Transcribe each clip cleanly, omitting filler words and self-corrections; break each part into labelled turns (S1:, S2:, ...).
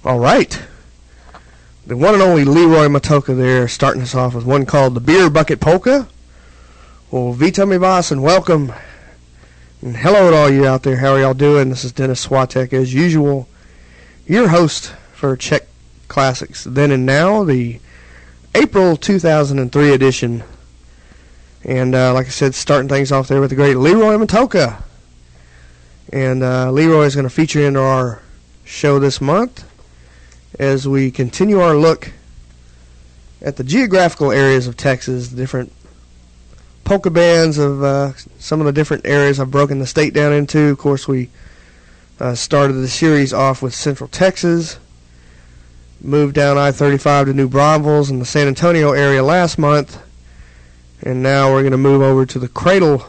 S1: All right. The one and only Leroy Matocha there, starting us off with one called the Beer Bucket Polka. Well, Vita mi vas and welcome. And hello to all you out there. How are y'all doing? This is Dennis Swatek, as usual, your host for Czech Classics Then and Now, the April 2003 edition. And like I said, starting things off there with the great Leroy Matocha. And Leroy is going to feature into our show this month as we continue our look at the geographical areas of Texas, the different polka bands of some of the different areas I've broken the state down into. Of course, we started the series off with Central Texas, moved down I-35 to New Braunfels in the San Antonio area last month, and now we're going to move over to the cradle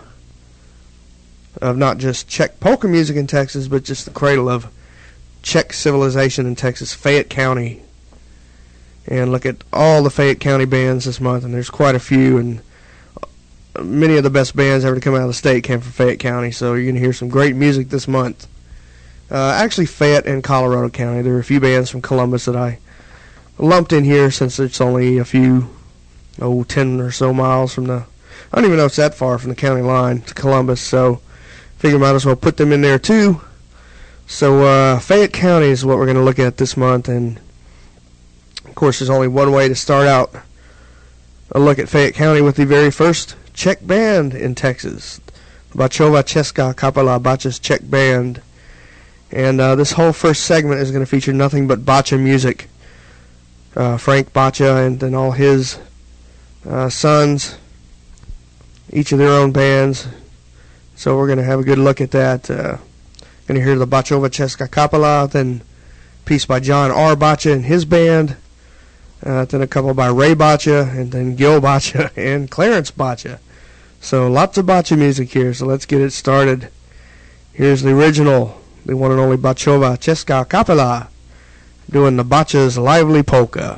S1: of not just Czech polka music in Texas, but just the cradle of Czech civilization in Texas, Fayette County, and look at all the Fayette County bands this month, and there's quite a few, and many of the best bands ever to come out of the state came from Fayette County, so you're going to hear some great music this month. Actually, Fayette and Colorado County. There are a few bands from Columbus that I lumped in here since it's only a few, 10 or so miles from the, I don't even know if it's that far from the county line to Columbus, so figure might as well put them in there too. So Fayette County is what we're going to look at this month, and of course there's only one way to start out a look at Fayette County with the very first Czech band in Texas, Bachova Česká kapela, Bacha's Czech band. And this whole first segment is going to feature nothing but Bacha music. Frank Bacha and then all his sons, each of their own bands. So we're going to have a good look at that. Going to hear the Bachova Česká kapela, then a piece by John R. Bacha and his band, then a couple by Ray Bacha, and then Gil Bacha and Clarence Bacha. So lots of Bacha music here, so let's get it started. Here's the original, the one and only Bachova Česká kapela, doing the Bacha's Lively Polka.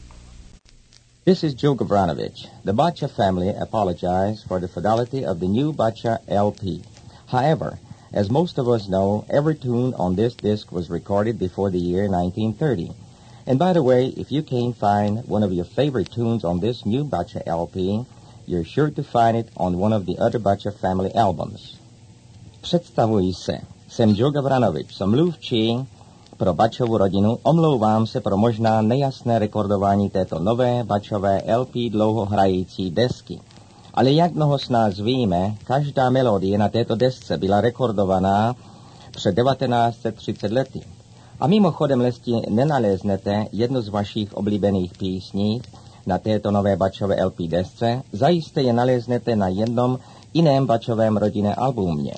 S2: This is Joe Gavranovich. The Bacha family apologize for the fidelity of the new Bacha LP. However, as most of us know, every tune on this disc was recorded before the year 1930. And by the way, if you can't find one of your favorite tunes on this new Bacha LP, you're sure to find it on one of the other Bacha family albums. Představuji se. Jsem Joe Gavranovich, som mluvčí pro Bachovu rodinu. Omlouvám se pro možná nejasné rekordování této nové Bachové LP dlouhohrající desky. Ale jak mnoho z nás víme, každá melodie na této desce byla rekordovaná před 1930 lety. A mimochodem, lesti nenaléznete jednu z vašich oblíbených písní na této nové Bachové LP desce, zajisté je naléznete na jednom jiném Bachovém rodinné albumě.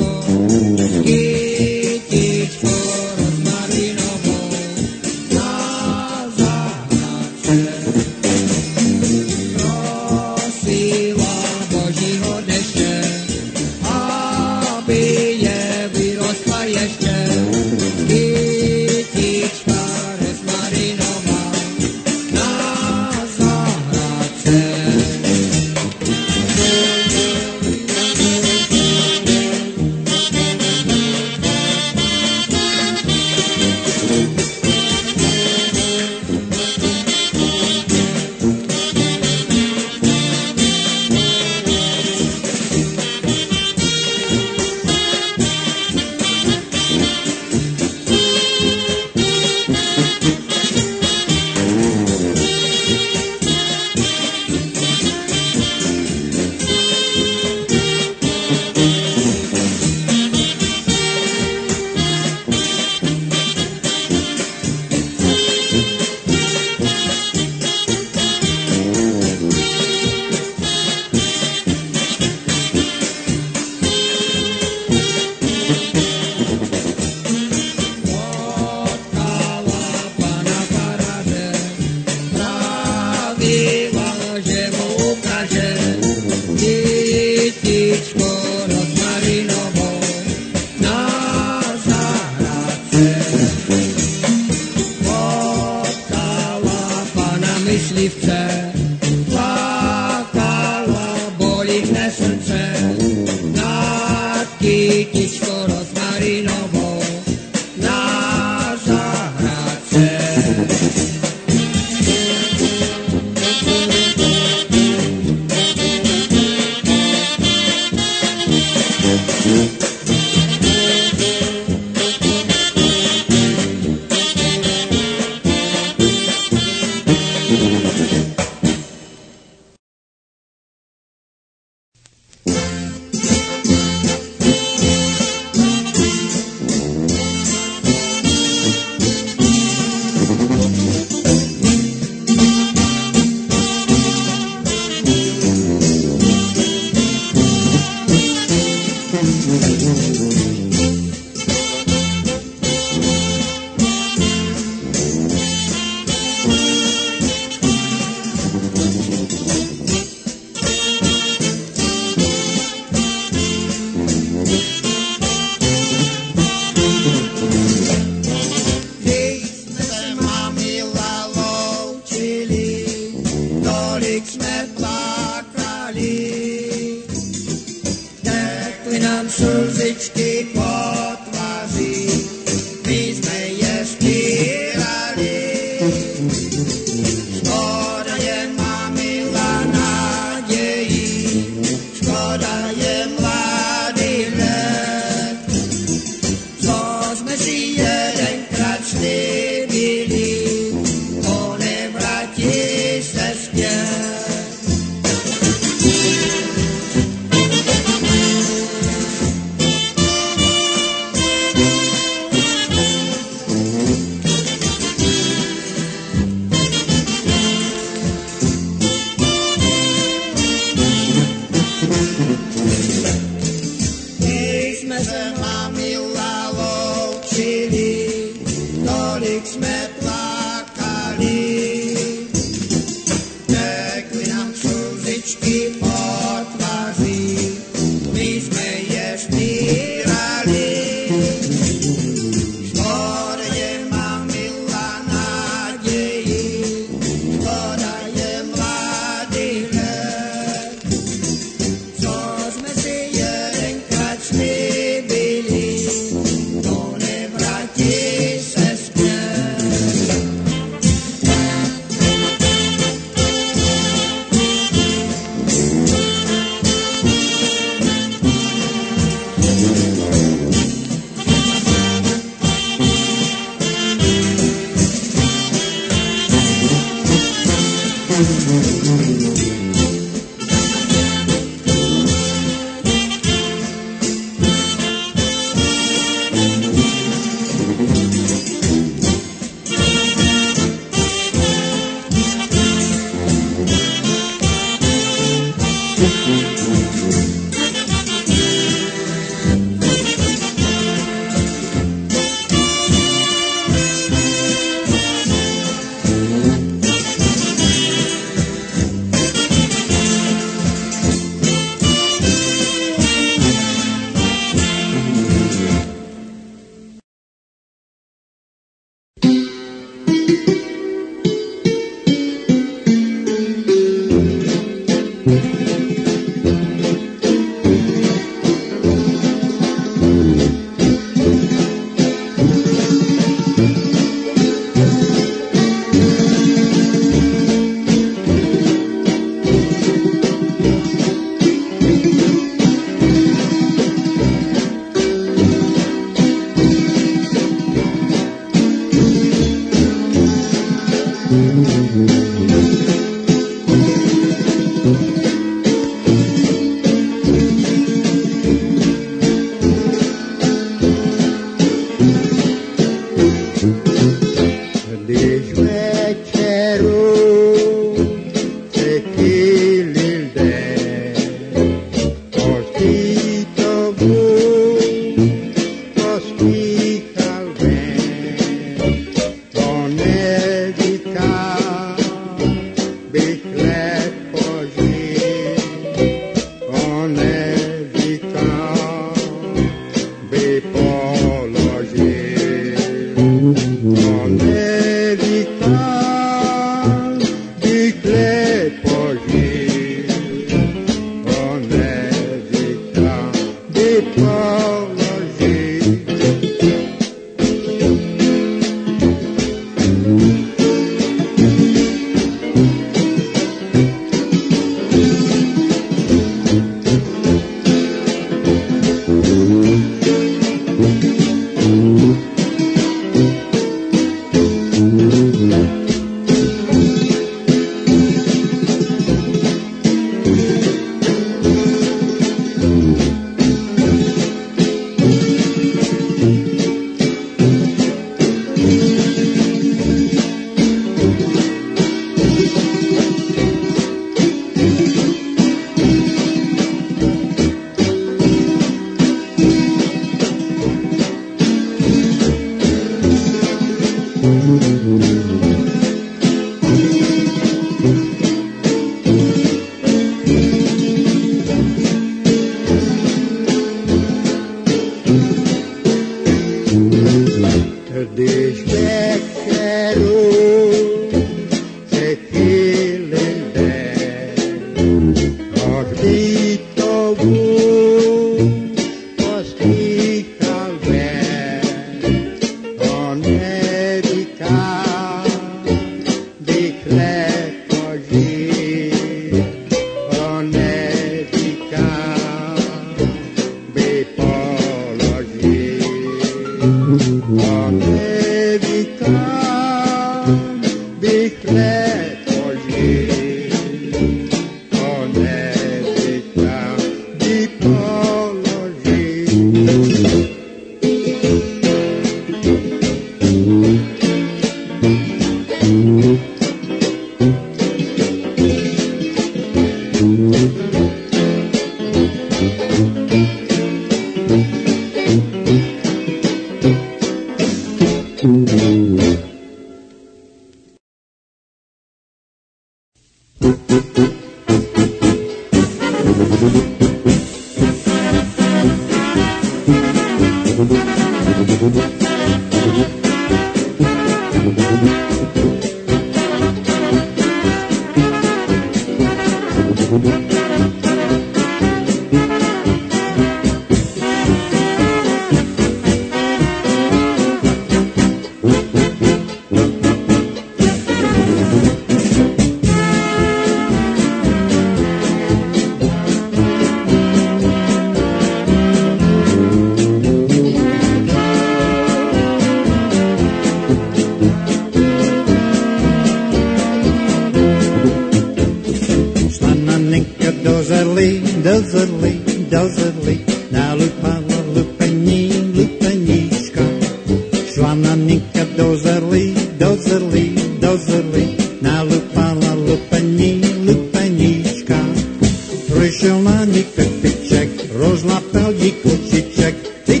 S3: Slanani peppiček, rozlapel kočiček, ty,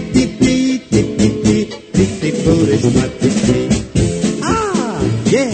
S3: budeš mať ty. Yeah!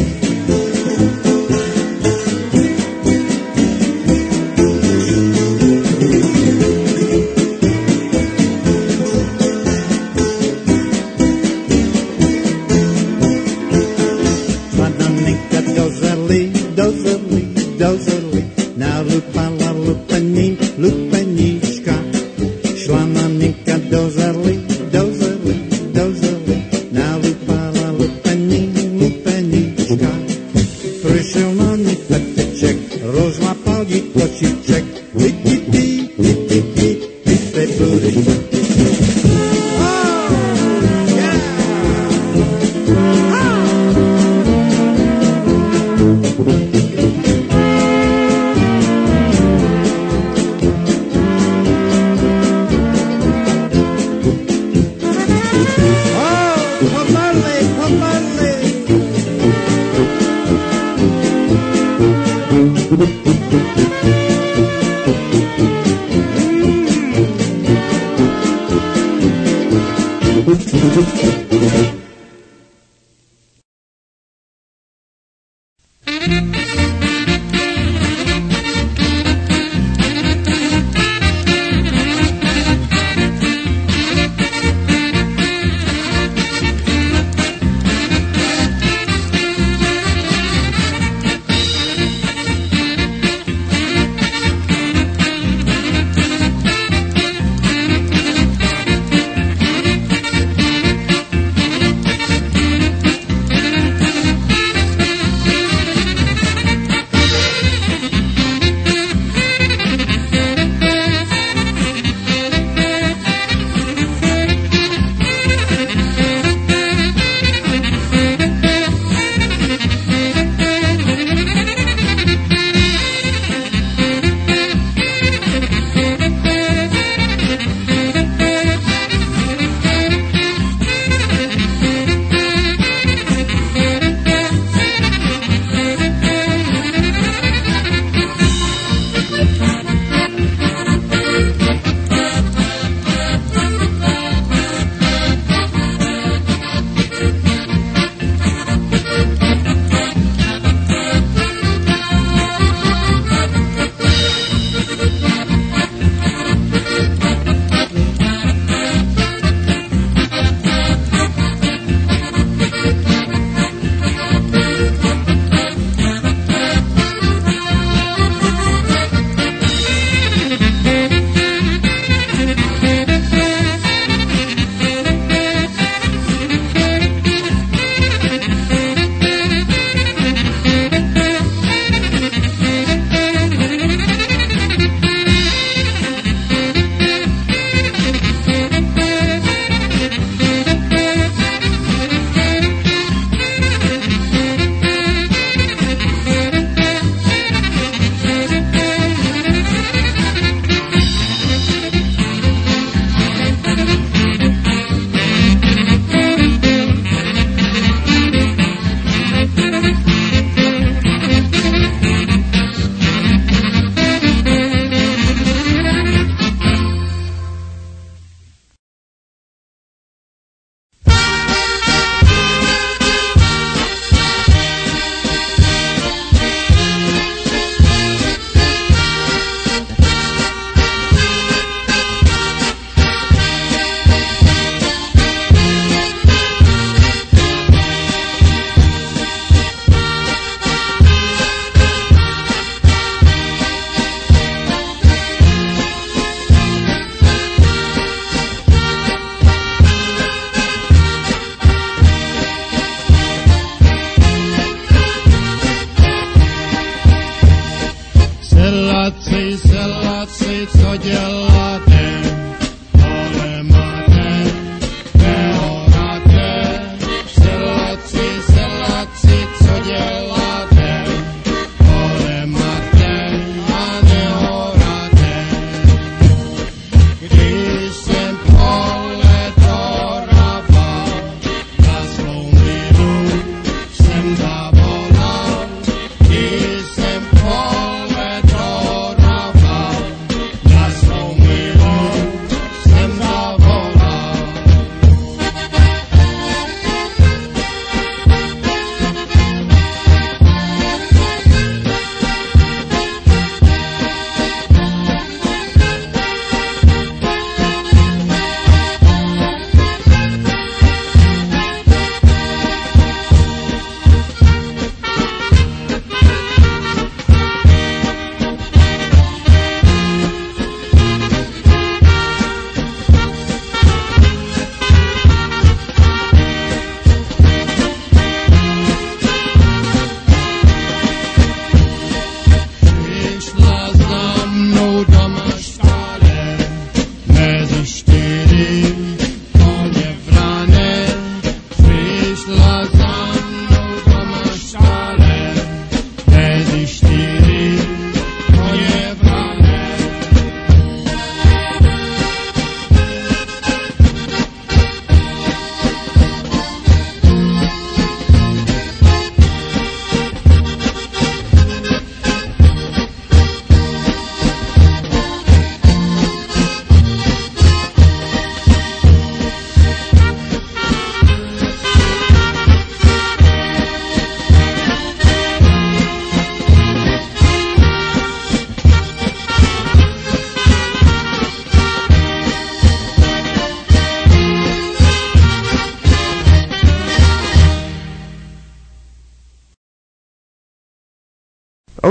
S4: Seláci, co děláte, ale máte, nehoráte. Seláci, co děláte, ale máte a nehoráte. Když jsem pole dorával, na svou milu jsem zavolal. Když jsem pole dorával, na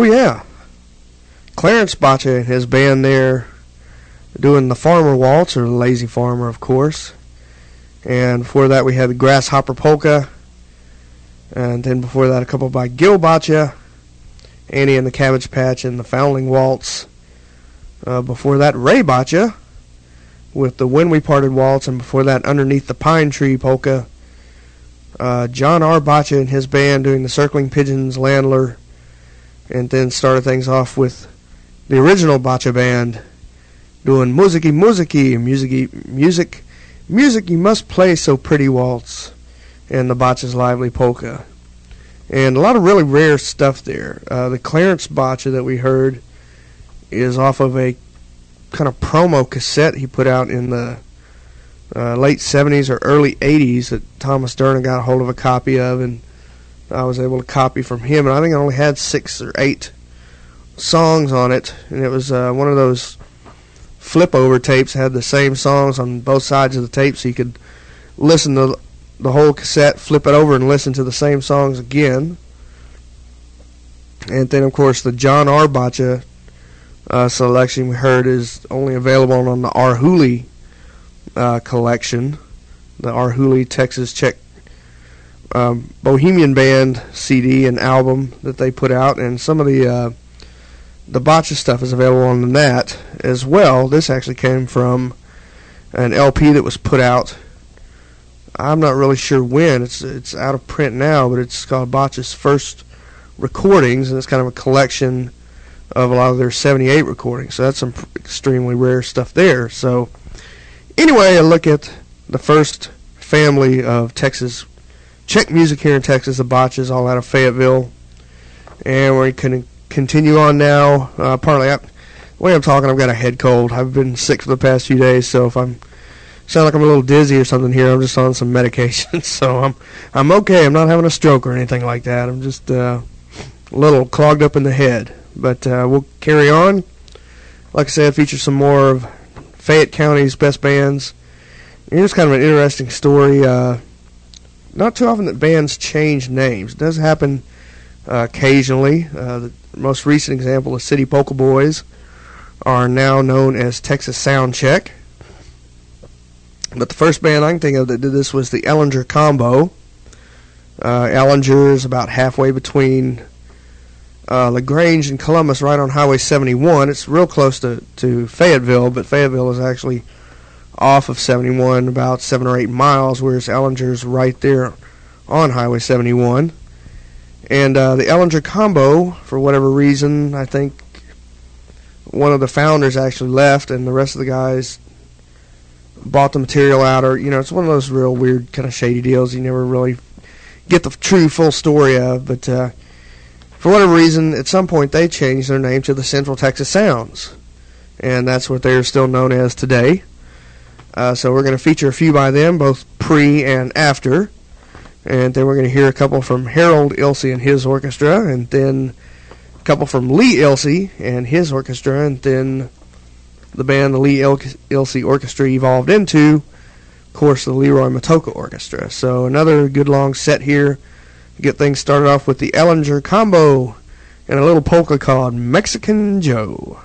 S1: Oh, yeah. Clarence Baccia and his band there doing the Farmer Waltz, or the Lazy Farmer, of course. And before that, we had the Grasshopper Polka. And then before that, a couple by Gil Baccia, Annie and the Cabbage Patch, and the Foundling Waltz. Before that, Ray Baccia with the When We Parted Waltz. And before that, Underneath the Pine Tree Polka. John R. Baccia and his band doing the Circling Pigeons, Landler. And then started things off with the original Baccia band doing Musiki Music You Must Play So Pretty Waltz, and the Baccia's Lively Polka. And a lot of really rare stuff there. The Clarence Baccia that we heard is off of a kind of promo cassette he put out in the late 70s or early 80s that Thomas Durnan got a hold of a copy of, and I was able to copy from him. And I think it only had 6 or 8 songs on it, and it was one of those flip-over tapes, had the same songs on both sides of the tape, so you could listen to the whole cassette, flip it over, and listen to the same songs again. And then, of course, the John R. Baccia selection we heard is only available on the R. Hooley collection, the R. Hooley Texas Czech Bohemian Band CD and album that they put out, and some of the Baccia stuff is available on that as well. This actually came from an LP that was put out, I'm not really sure when. It's out of print now, but it's called Baccia's First Recordings, and it's kind of a collection of a lot of their 78 recordings. So that's some extremely rare stuff there. So anyway, a look at the first family of Texas Czech music here in Texas, the Baccias, all out of Fayetteville. And we're going to continue on now. Partly, the way I'm talking, I've got a head cold. I've been sick for the past few days, so if I'm sound like I'm a little dizzy or something here, I'm just on some medication. So I'm okay. I'm not having a stroke or anything like that. I'm just a little clogged up in the head. But we'll carry on. Like I said, feature some more of Fayette County's best bands. Here's kind of an interesting story. Not too often that bands change names. It does happen occasionally. The most recent example is City Polka Boys are now known as Texas Sound Check. But the first band I can think of that did this was the Ellinger Combo. Ellinger is about halfway between LaGrange and Columbus, right on Highway 71. It's real close to Fayetteville, but Fayetteville is actually off of 71 about 7 or 8 miles, whereas Ellinger's right there on Highway 71. And the Ellinger Combo, for whatever reason, I think one of the founders actually left, and the rest of the guys bought the material out, or, it's one of those real weird kind of shady deals you never really get the true full story of. But for whatever reason, at some point they changed their name to the Central Texas Sounds, and that's what they're still known as today. So we're going to feature a few by them, both pre and after, and then we're going to hear a couple from Harold Ilse and his orchestra, and then a couple from Lee Ilse and his orchestra, and then the band the Lee Ilse Orchestra evolved into, of course, the Leroy Matoka Orchestra. So another good long set here to get things started off with the Ellinger Combo and a little polka called Mexican Joe.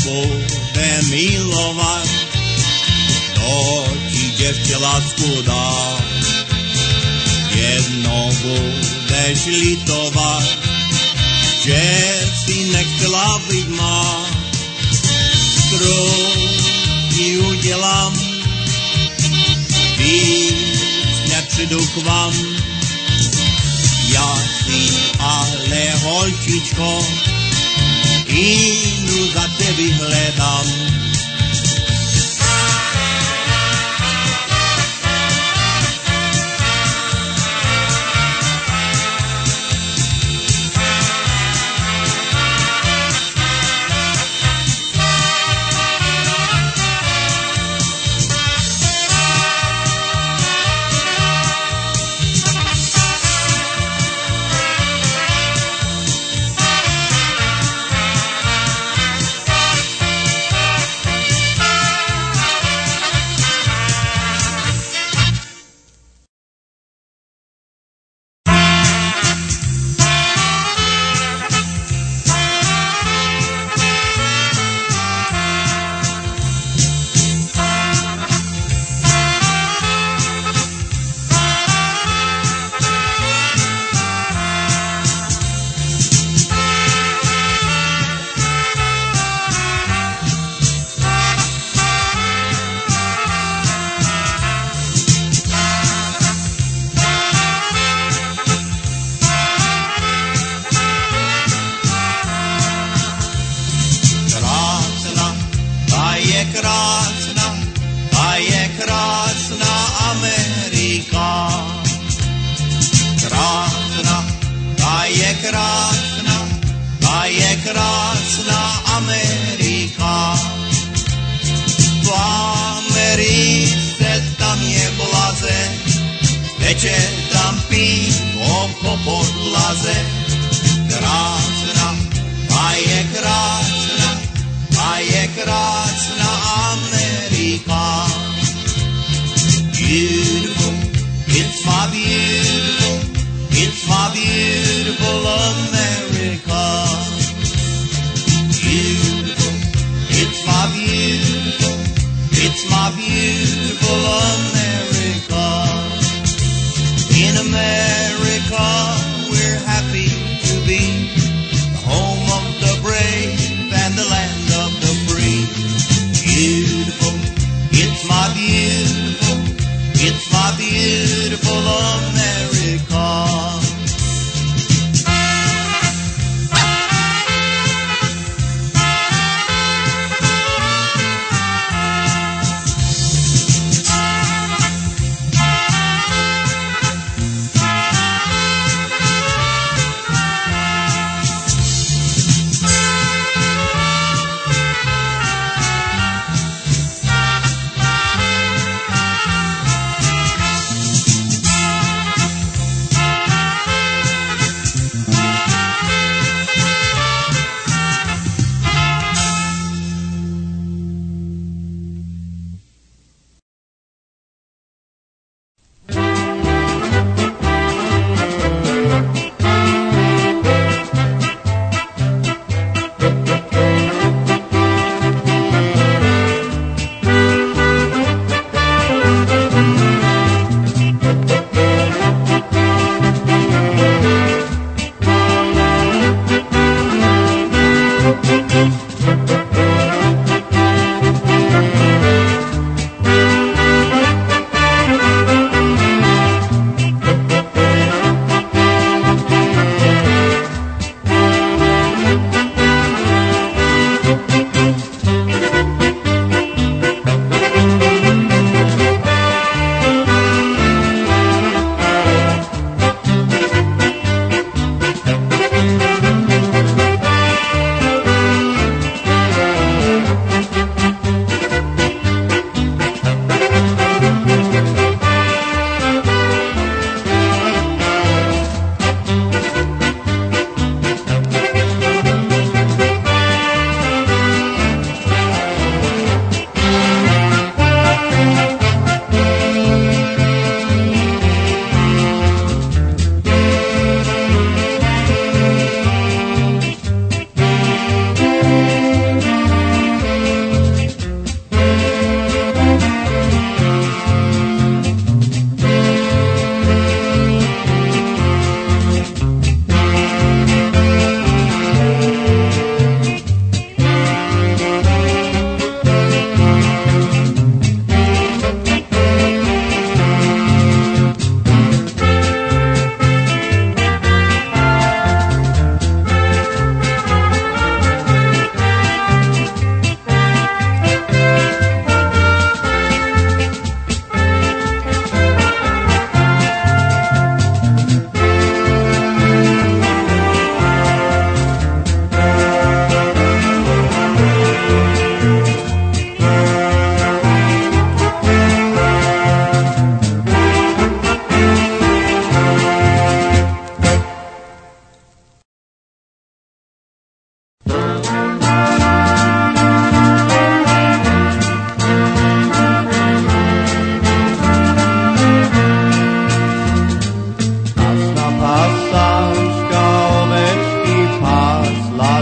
S5: bude milovat, to ti děvče lásku dá. Jednou budeš litovat, že si nechtěla být má. Kroky udělám, víc nepřijdu k vám. Já si ale holčičko, jinou za tebe hledám. Teče tam pivo po podlaze, krásna, a je krásna Amerika. Beautiful, it's my beautiful America. Beautiful, it's my beautiful America. In America, we're happy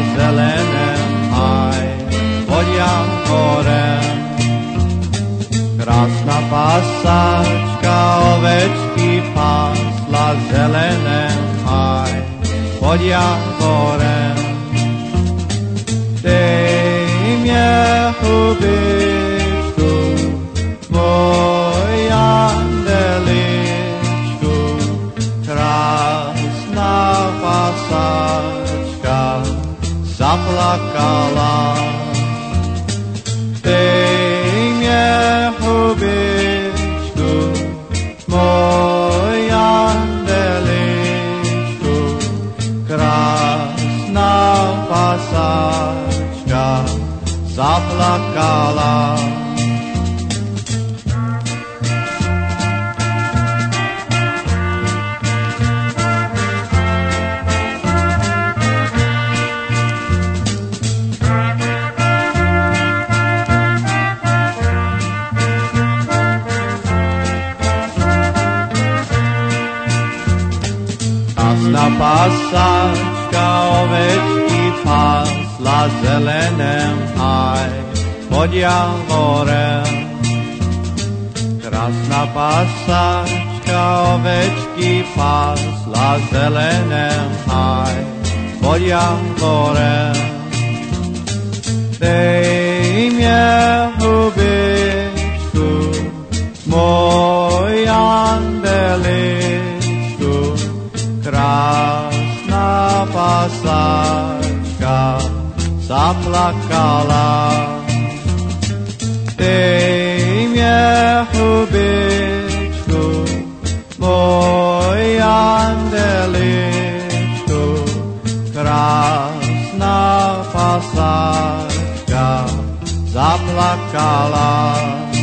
S6: zeleném háji pod Jankorem. Krásná pasáčka ovečky pásla v zeleném háji pod Jankorem. Dej mě hubičku, môj andeličku, krásna pasáčka zaplakala. Dej mě hubičku, môj andeličku, krásna pasáčka zaplakala. Krásna pasáčka ovečky pásla v zeleném háji pod Javorem. Krásna pasáčka ovečky pásla v zeleném háji pod Javorem. Dej mě hubičku, môj andeličku, krásna pasáčka zaplakala. Dej mě hubičku, môj andeličku, krásna pasáčka zaplakala.